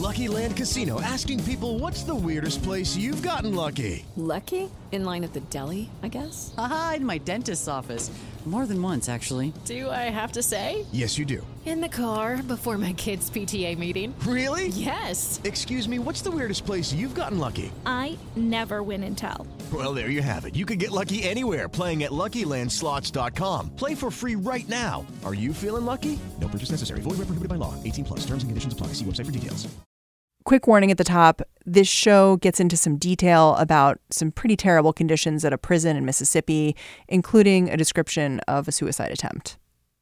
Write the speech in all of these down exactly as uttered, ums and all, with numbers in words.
Lucky Land Casino, asking people, what's the weirdest place you've gotten lucky? Lucky? In line at the deli, I guess? Aha, in my dentist's office. More than once, actually. Do I have to say? Yes, you do. In the car before my kids' P T A meeting. Really? Yes. Excuse me, what's the weirdest place you've gotten lucky? I never win and tell. Well, there you have it. You can get lucky anywhere, playing at Lucky Land Slots dot com. Play for free right now. Are you feeling lucky? No purchase necessary. Void where prohibited by law. eighteen plus. Terms and conditions apply. See website for details. Quick warning at the top. This show gets into some detail about some pretty terrible conditions at a prison in Mississippi, including a description of a suicide attempt.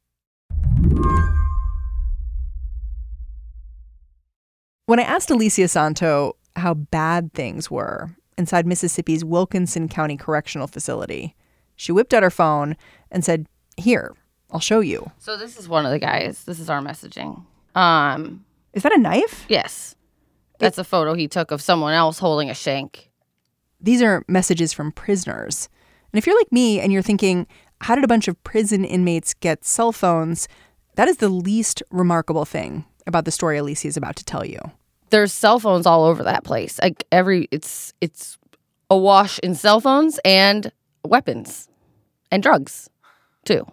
When I asked Alicia Santo how bad things were inside Mississippi's Wilkinson County Correctional Facility, she whipped out her phone and said, "Here, I'll show you." So this is one of the guys. This is our messaging. Um, Is that a knife? yes. That's a photo he took of someone else holding a shank. These are messages from prisoners. And if you're like me and you're thinking, how did a bunch of prison inmates get cell phones? That is the least remarkable thing about the story Alicia is about to tell you. There's cell phones all over that place. Like every, it's it's awash in cell phones and weapons and drugs, too.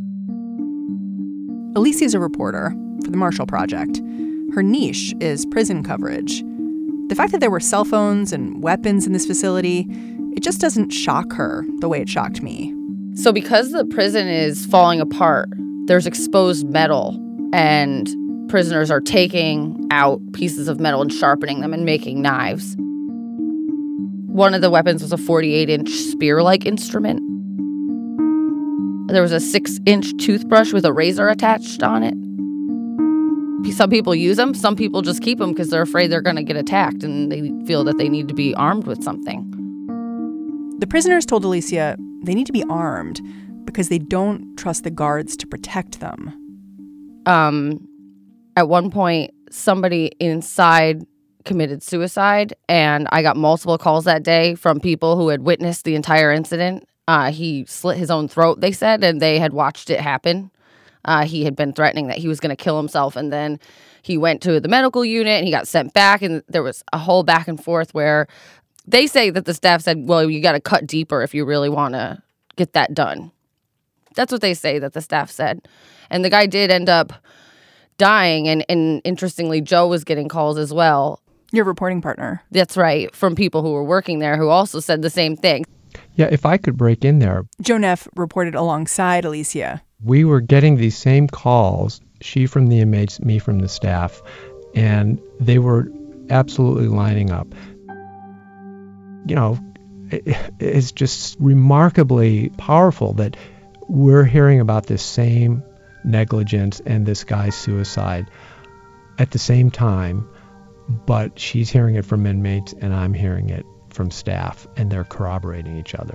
Alicia is a reporter for the Marshall Project. Her niche is prison coverage. The fact that there were cell phones and weapons in this facility, it just doesn't shock her the way it shocked me. So because the prison is falling apart, there's exposed metal, and prisoners are taking out pieces of metal and sharpening them and making knives. One of the weapons was a forty-eight inch spear-like instrument. There was a six inch toothbrush with a razor attached on it. Some people use them. Some people just keep them because they're afraid they're going to get attacked and they feel that they need to be armed with something. The prisoners told Alicia they need to be armed because they don't trust the guards to protect them. Um, at one point, somebody inside committed suicide, and I got multiple calls that day from people who had witnessed the entire incident. Uh, he slit his own throat, they said, and they had watched it happen. Uh, he had been threatening that he was going to kill himself, and then he went to the medical unit and he got sent back, and there was a whole back and forth where they say that the staff said, well, you got to cut deeper if you really want to get that done. That's what they say that the staff said. And the guy did end up dying, and, and interestingly, Joe was getting calls as well. Your reporting partner. That's right, from people who were working there who also said the same thing. Yeah, if I could break in there. Joe Neff reported alongside Alicia. We were getting these same calls, she from the inmates, me from the staff, and they were absolutely lining up. You know, it, it's just remarkably powerful that we're hearing about this same negligence and this guy's suicide at the same time, but she's hearing it from inmates and I'm hearing it from staff, and they're corroborating each other.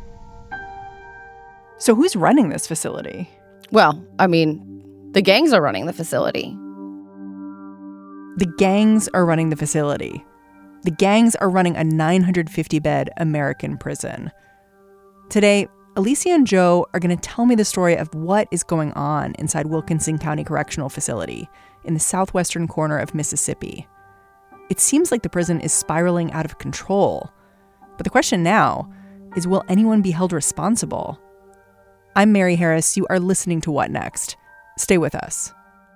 So who's running this facility? Well, I mean, the gangs are running the facility. The gangs are running the facility. The gangs are running a nine hundred fifty bed American prison. Today, Alicia and Joe are going to tell me the story of what is going on inside Wilkinson County Correctional Facility in the southwestern corner of Mississippi. It seems like the prison is spiraling out of control. But the question now is, will anyone be held responsible? I'm Mary Harris. You are listening to What Next? Stay with us.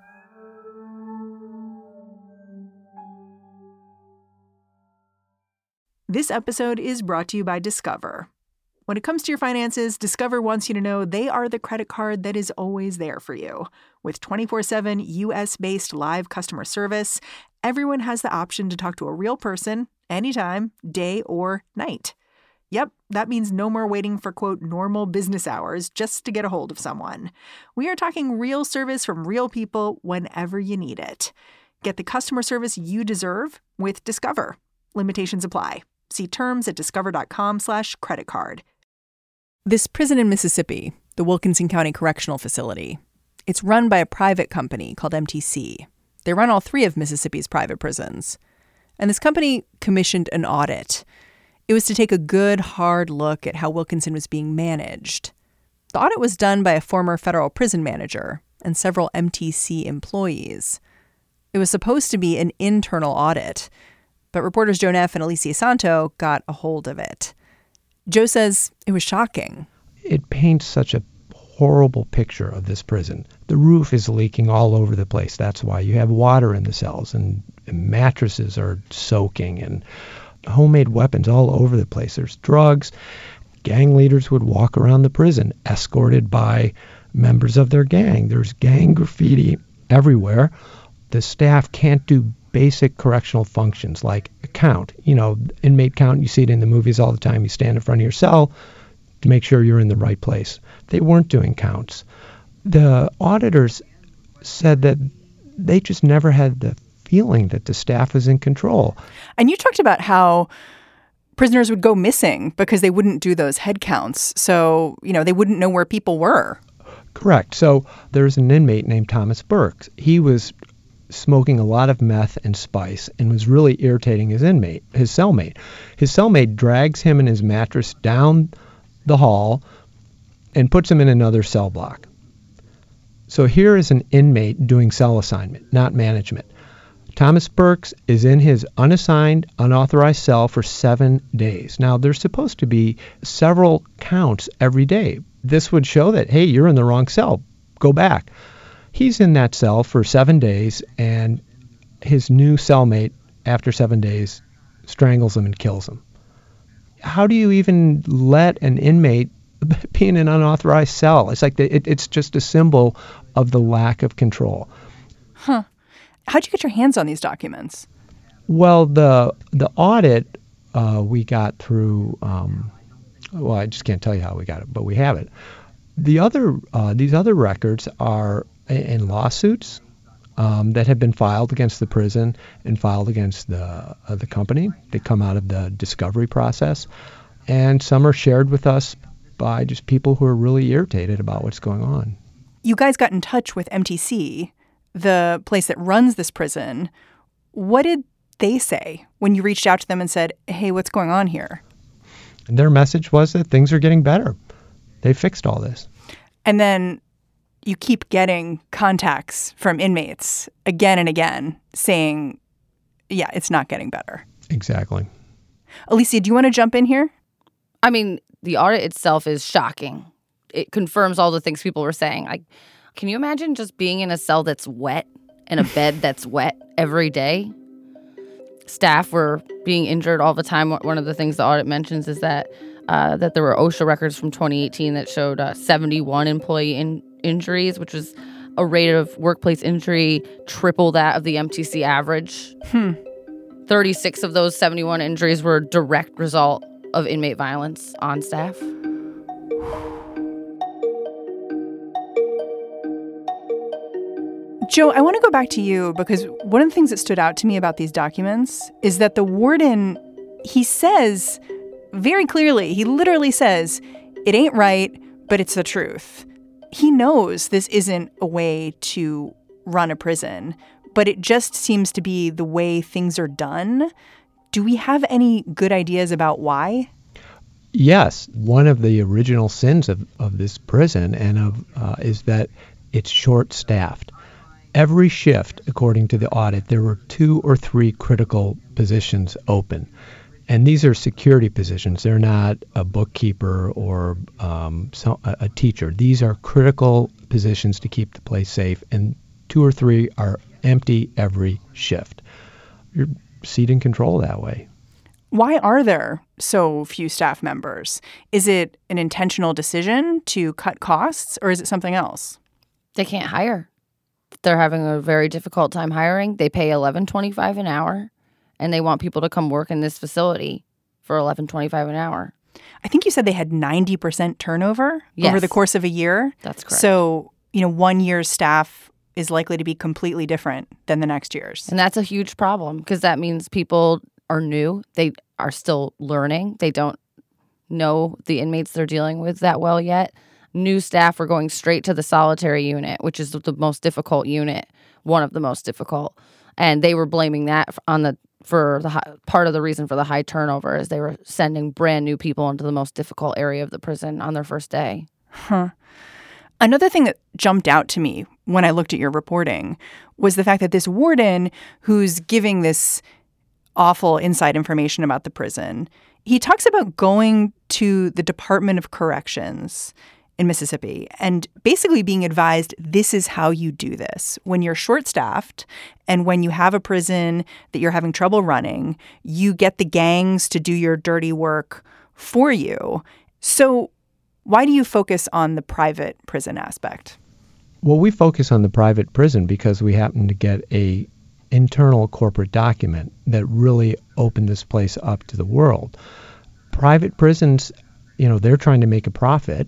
This episode is brought to you by Discover. When it comes to your finances, Discover wants you to know they are the credit card that is always there for you. With twenty-four seven U S-based live customer service, everyone has the option to talk to a real person anytime, day or night. Yep, that means no more waiting for, quote, normal business hours just to get a hold of someone. We are talking real service from real people whenever you need it. Get the customer service you deserve with Discover. Limitations apply. See terms at discover.com slash credit card. This prison in Mississippi, the Wilkinson County Correctional Facility, it's run by a private company called M T C. They run all three of Mississippi's private prisons. And this company commissioned an audit. It was to take a good, hard look at how Wilkinson was being managed. The audit was done by a former federal prison manager and several M T C employees. It was supposed to be an internal audit, but reporters Joe Neff and Alicia Santo got a hold of it. Joe says it was shocking. It paints such a horrible picture of this prison. The roof is leaking all over the place. That's why you have water in the cells, and mattresses are soaking, and homemade weapons all over the place. There's drugs. Gang leaders would walk around the prison escorted by members of their gang. There's gang graffiti everywhere. The staff can't do basic correctional functions like count. You know, inmate count, you see it in the movies all the time. You stand in front of your cell to make sure you're in the right place. They weren't doing counts. The auditors said that they just never had the feeling that the staff was in control. And you talked about how prisoners would go missing because they wouldn't do those head counts. So, you know, they wouldn't know where people were. Correct. So there's an inmate named Thomas Burks. He was smoking a lot of meth and spice and was really irritating his inmate, his cellmate. His cellmate drags him and his mattress down the hall and puts him in another cell block. So here is an inmate doing cell assignment, not management. Thomas Burks is in his unassigned, unauthorized cell for seven days. Now, there's supposed to be several counts every day. This would show that, hey, you're in the wrong cell. Go back. He's in that cell for seven days, and his new cellmate, after seven days, strangles him and kills him. How do you even let an inmate be in an unauthorized cell? It's like the, it, it's just a symbol of the lack of control. Huh. How'd you get your hands on these documents? Well, the the audit uh, we got through. Um, well, I just can't tell you how we got it, but we have it. The other uh, these other records are in lawsuits um, that have been filed against the prison and filed against the uh, the company. They come out of the discovery process, and some are shared with us by just people who are really irritated about what's going on. You guys got in touch with M T C, the place that runs this prison. What did they say when you reached out to them and said, hey, what's going on here? And their message was that things are getting better. They fixed all this. And then you keep getting contacts from inmates again and again saying, yeah, it's not getting better. Exactly. Alicia, do you want to jump in here? I mean, the audit itself is shocking. It confirms all the things people were saying. Like, can you imagine just being in a cell that's wet and a bed that's wet every day? Staff were being injured all the time. One of the things the audit mentions is that uh, that there were OSHA records from twenty eighteen that showed uh, seventy-one employee in- injuries, which was a rate of workplace injury triple that of the M T C average. Hmm. thirty-six of those seventy-one injuries were a direct result of inmate violence on staff. Joe, I want to go back to you because one of the things that stood out to me about these documents is that the warden, he says very clearly, he literally says, it ain't right, but it's the truth. He knows this isn't a way to run a prison, but it just seems to be the way things are done. Do we have any good ideas about why? Yes. One of the original sins of, of this prison and of uh, is that it's short-staffed. Every shift, according to the audit, there were two or three critical positions open. And these are security positions. They're not a bookkeeper or um, so, a, a teacher. These are critical positions to keep the place safe. And two or three are empty every shift. You're ceding control that way. Why are there so few staff members? Is it an intentional decision to cut costs, or is it something else? They can't hire. They're having a very difficult time hiring. They pay eleven twenty-five an hour, and they want people to come work in this facility for eleven twenty-five an hour. I think you said they had ninety percent turnover yes. over the course of a year. That's correct. So, you know, one year's staff is likely to be completely different than the next year's. And that's a huge problem because that means people are new. They are still learning. They don't know the inmates they're dealing with that well yet. New staff are going straight to the solitary unit, which is the most difficult unit, one of the most difficult. And they were blaming that on the for the high, part of the reason for the high turnover is they were sending brand new people into the most difficult area of the prison on their first day. Huh. Another thing that jumped out to me when I looked at your reporting was the fact that this warden who's giving this awful inside information about the prison, he talks about going to the Department of Corrections in Mississippi and basically being advised this is how you do this. When you're short-staffed and when you have a prison that you're having trouble running, you get the gangs to do your dirty work for you. So why do you focus on the private prison aspect? Well, we focus on the private prison because we happen to get a internal corporate document that really opened this place up to the world. Private prisons, you know, they're trying to make a profit,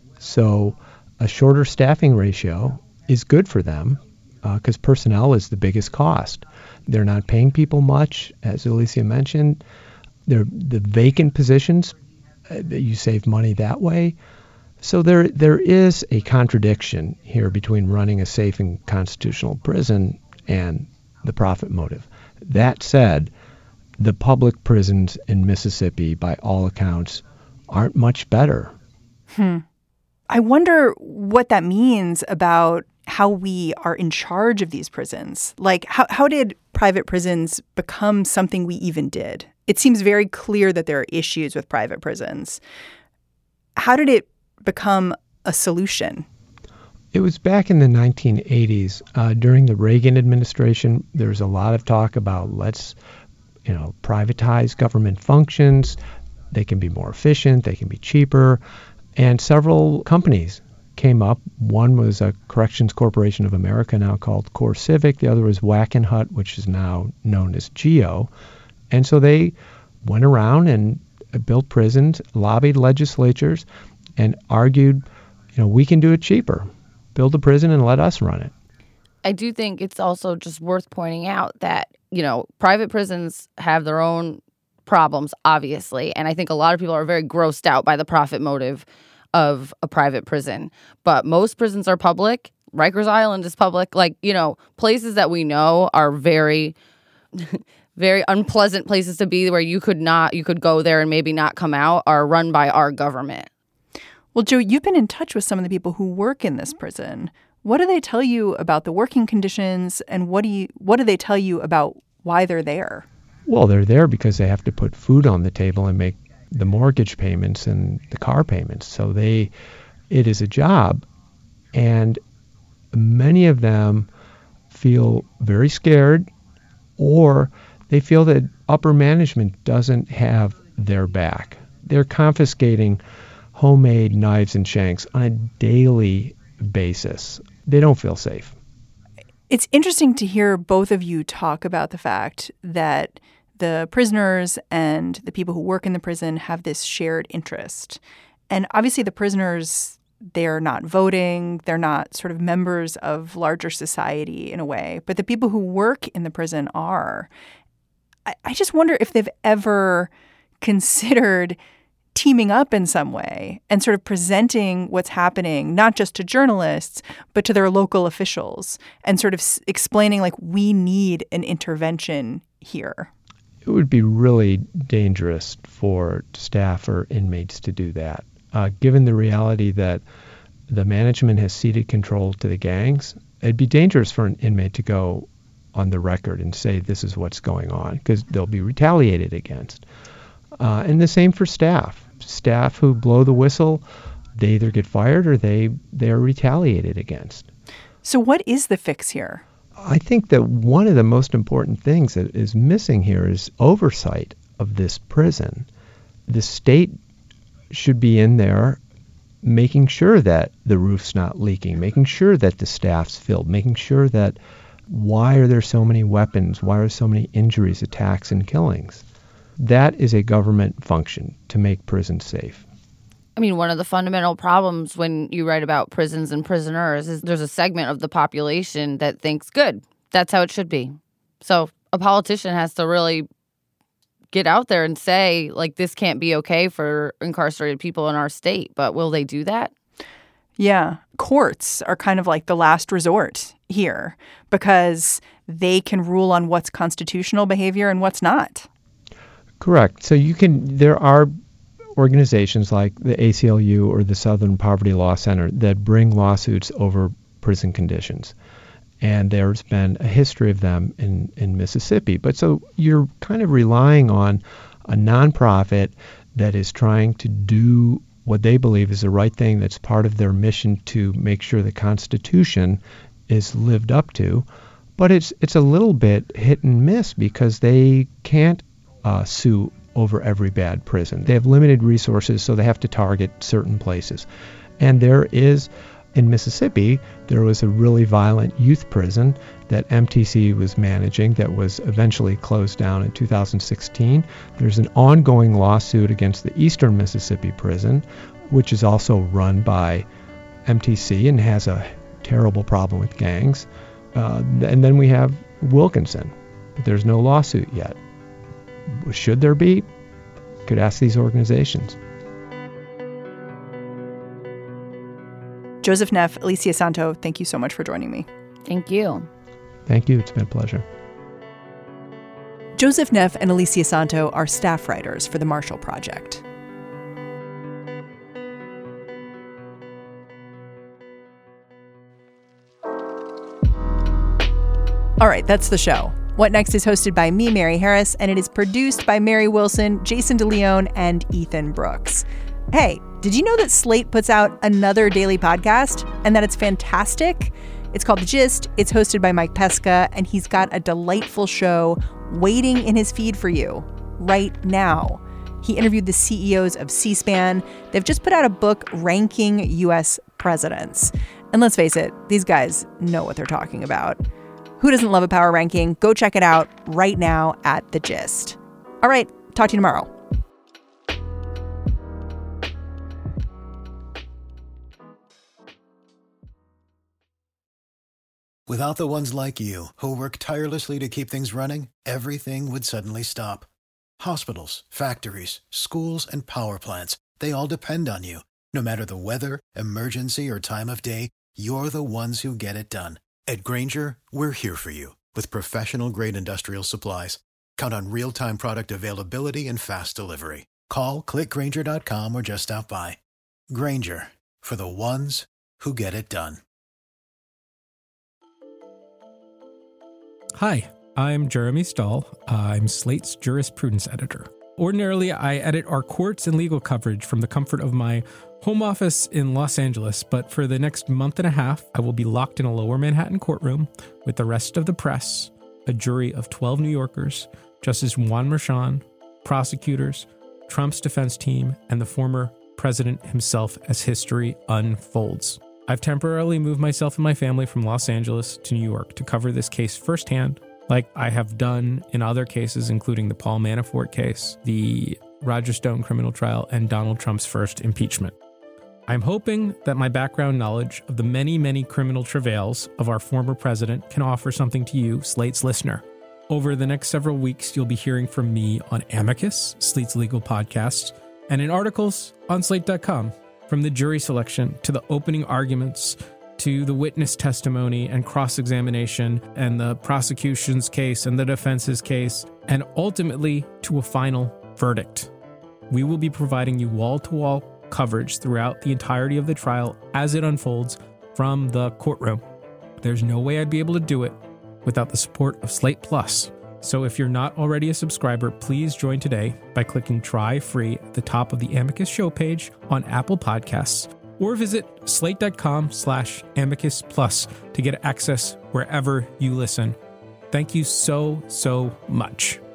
so a shorter staffing ratio is good for them because uh, personnel is the biggest cost. They're not paying people much, as Alicia mentioned. They're the vacant positions, uh, you save money that way. So there there is a contradiction here between running a safe and constitutional prison and the profit motive. That said, the public prisons in Mississippi, by all accounts, aren't much better. Hmm. I wonder what that means about how we are in charge of these prisons. Like, how, how did private prisons become something we even did? It seems very clear that there are issues with private prisons. How did it become a solution? It was back in the nineteen eighties, uh, during the Reagan administration. There was a lot of talk about let's, you know, privatize government functions. They can be more efficient. They can be cheaper. And several companies came up. One was a Corrections Corporation of America, now called CoreCivic. The other was Wackenhut, which is now known as GEO. And so they went around and built prisons, lobbied legislatures, and argued, you know, we can do it cheaper. Build a prison and let us run it. I do think it's also just worth pointing out that, you know, private prisons have their own problems, obviously. And I think a lot of people are very grossed out by the profit motive of a private prison. But most prisons are public. Rikers Island is public. Like, you know, places that we know are very, very unpleasant places to be where you could not, you could go there and maybe not come out are run by our government. Well, Joe, you've been in touch with some of the people who work in this prison. What do they tell you about the working conditions, and what do you what do they tell you about why they're there? Well, they're there because they have to put food on the table and make the mortgage payments and the car payments. So they, it is a job, and many of them feel very scared, or they feel that upper management doesn't have their back. They're confiscating homemade knives and shanks on a daily basis. They don't feel safe. It's interesting to hear both of you talk about the fact that the prisoners and the people who work in the prison have this shared interest. And obviously the prisoners, they're not voting, they're not sort of members of larger society in a way, but the people who work in the prison are. I, I just wonder if they've ever considered teaming up in some way and sort of presenting what's happening, not just to journalists, but to their local officials, and sort of s- explaining, like, we need an intervention here. It would be really dangerous for staff or inmates to do that, uh, given the reality that the management has ceded control to the gangs. It'd be dangerous for an inmate to go on the record and say this is what's going on, because they'll be retaliated against. Uh, and the same for staff. Staff who blow the whistle, they either get fired or they, they are retaliated against. So what is the fix here? I think that one of the most important things that is missing here is oversight of this prison. The state should be in there making sure that the roof's not leaking, making sure that the staff's filled, making sure that why are there so many weapons, why are so many injuries, attacks, and killings? That is a government function to make prisons safe. I mean, one of the fundamental problems when you write about prisons and prisoners is there's a segment of the population that thinks, good, that's how it should be. So a politician has to really get out there and say, like, this can't be okay for incarcerated people in our state. But will they do that? Yeah. Courts are kind of like the last resort here because they can rule on what's constitutional behavior and what's not. Correct. So you can, there are organizations like the A C L U or the Southern Poverty Law Center that bring lawsuits over prison conditions. And there's been a history of them in, in Mississippi. But so you're kind of relying on a nonprofit that is trying to do what they believe is the right thing, that's part of their mission to make sure the Constitution is lived up to. But it's it's a little bit hit and miss because they can't uh, sue over every bad prison. They have limited resources, so they have to target certain places. And there is, in Mississippi, there was a really violent youth prison that M T C was managing that was eventually closed down in two thousand sixteen. There's an ongoing lawsuit against the Eastern Mississippi prison, which is also run by M T C and has a terrible problem with gangs. Uh, and then we have Wilkinson, but there's no lawsuit yet. Should there be? Could ask these organizations. Joseph Neff, Alicia Santo, thank you so much for joining me. Thank you. Thank you. It's been a pleasure. Joseph Neff and Alicia Santo are staff writers for the Marshall Project. All right, that's the show. What Next is hosted by me, Mary Harris, and it is produced by Mary Wilson, Jason DeLeon, and Ethan Brooks. Hey, did you know that Slate puts out another daily podcast and that it's fantastic? It's called The Gist. It's hosted by Mike Pesca, and he's got a delightful show waiting in his feed for you right now. He interviewed the C E Os of C-SPAN. They've just put out a book ranking U S presidents. And let's face it, these guys know what they're talking about. Who doesn't love a power ranking? Go check it out right now at The Gist. All right, talk to you tomorrow. Without the ones like you, who work tirelessly to keep things running, everything would suddenly stop. Hospitals, factories, schools, and power plants, they all depend on you. No matter the weather, emergency, or time of day, you're the ones who get it done. At Grainger, we're here for you with professional-grade industrial supplies. Count on real-time product availability and fast delivery. Call, click Grainger dot com, or just stop by. Grainger, for the ones who get it done. Hi, I'm Jeremy Stahl. I'm Slate's jurisprudence editor. Ordinarily, I edit our courts and legal coverage from the comfort of my home office in Los Angeles, but for the next month and a half, I will be locked in a lower Manhattan courtroom with the rest of the press, a jury of twelve New Yorkers, Justice Juan Merchan, prosecutors, Trump's defense team, and the former president himself as history unfolds. I've temporarily moved myself and my family from Los Angeles to New York to cover this case firsthand, like I have done in other cases, including the Paul Manafort case, the Roger Stone criminal trial, and Donald Trump's first impeachment. I'm hoping that my background knowledge of the many, many criminal travails of our former president can offer something to you, Slate's listener. Over the next several weeks, you'll be hearing from me on Amicus, Slate's legal podcast, and in articles on slate dot com. From the jury selection to the opening arguments to the witness testimony and cross-examination and the prosecution's case and the defense's case, and ultimately to a final verdict. We will be providing you wall-to-wall coverage throughout the entirety of the trial as it unfolds from the courtroom. There's no way I'd be able to do it without the support of Slate Plus. So if you're not already a subscriber, please join today by clicking Try Free at the top of the Amicus show page on Apple Podcasts, or visit slate.com slash Amicus Plus to get access wherever you listen. Thank you so, so much.